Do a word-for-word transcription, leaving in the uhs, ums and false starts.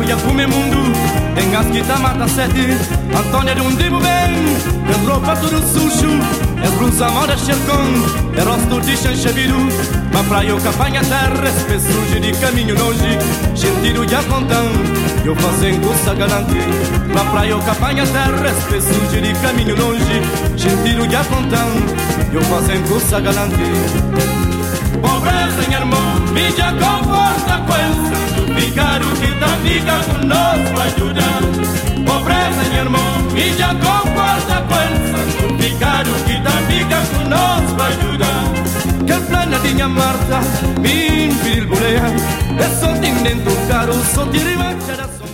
olha pro meu mundo, tem as que tá mata sete. Antônia de um dibo bem, tem roupa tudo sujo, é blusa moda xercon, é rosto de chanchabiru. Mas pra eu capanha terra, esse sujo de caminho longe, sentido de apontão, eu fazendo coisa galante. Mas pra eu capanha terra, esse sujo de caminho longe, sentido de apontão, eu fazendo coisa galante. Pobreza, minha irmã, me já conforta com essa, ficar o que tá fica conosco ajudar. Pobreza, minha irmã, me já conforta com essa, ficar o que tá fica conosco ajudar. Que plana de minha Marta, me infilboleia, é só tem dentro caro, só te rimancha da